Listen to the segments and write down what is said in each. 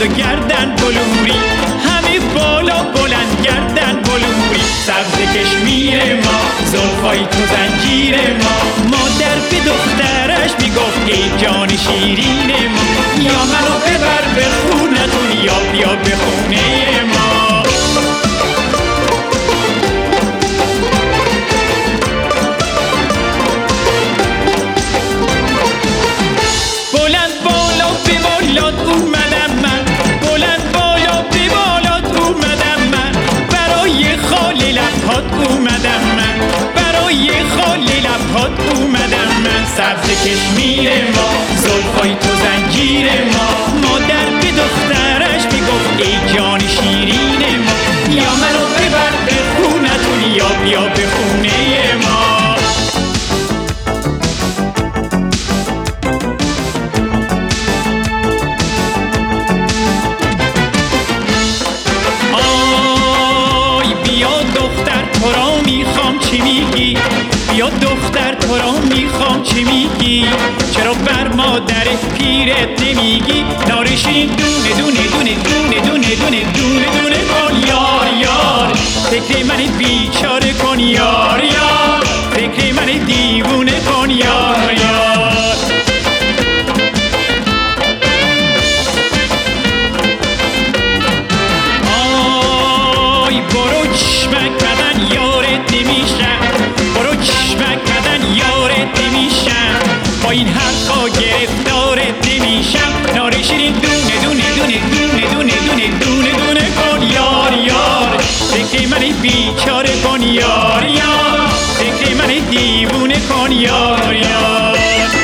بلند و گردن بلوری، همه بالا بلند گردن بلوری. سبز کشمیر ما، زلفای تو زنجیر ما، مادر به دخترش میگفت ای جان شیرین ما، یا منو ببر به خونتون یا بیا به خونه ما. بلند بالا به بالات اومدم من، بلند بالا به بالات اومدم من، برای خالی لبهات اومدم من، برای خالی لبهات اومدم من. سبز کشمیر ما، زلفای تو زنجیر ما، مادر به دخترش میگفت ای جان شیرین ما، یا منو ببر به خونتون یا بیا به خونه ما. تو را میخوام چی میگی؟ بیا دختر تو را میخوام چی میگی؟ چرا بر مادر پیرت نمیگی؟ نارشین دونه دونه دونه دونه دونه دونه دونه دونه کن یار یار، فکر من بیچاره کن یار یار، فکر من دیوونه کن یار یار. برو چشمک بدن یارت نمیشم، برو چشمک بدن یارت نمیشم، با این حرفا گرفتارت نمیشم. نارشین دونه دونه دونه دونه دونه دونه دونه دونه کن یار یار، فکر من بیچاره کن یار یار، فکر من دیوونه کن یار یار.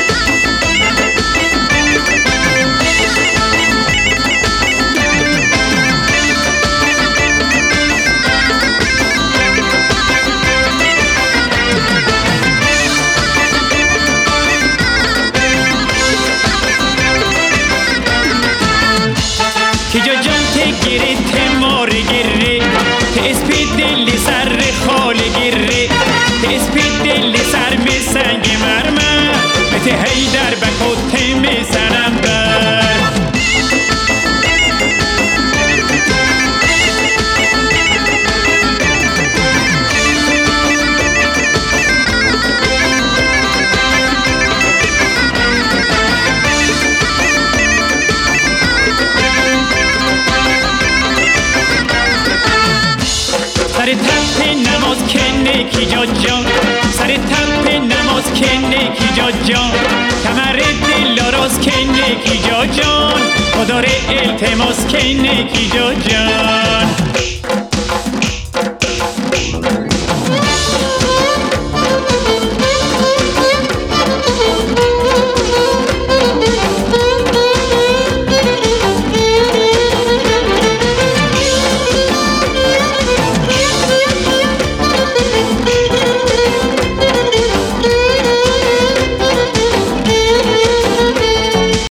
که جا جان تگیره تمار گره، که اسپی دل سر خال گره، که اسپی دل سر می سنگ مرمر، مته هیدر بکت می سنم بر. سر تپ نماز کنه کی جا جان، سر تپ نماز کنه کی جا جان، کمر دل آراز کنه کی جا جان، خدا ره التماس کنه کی جا جان.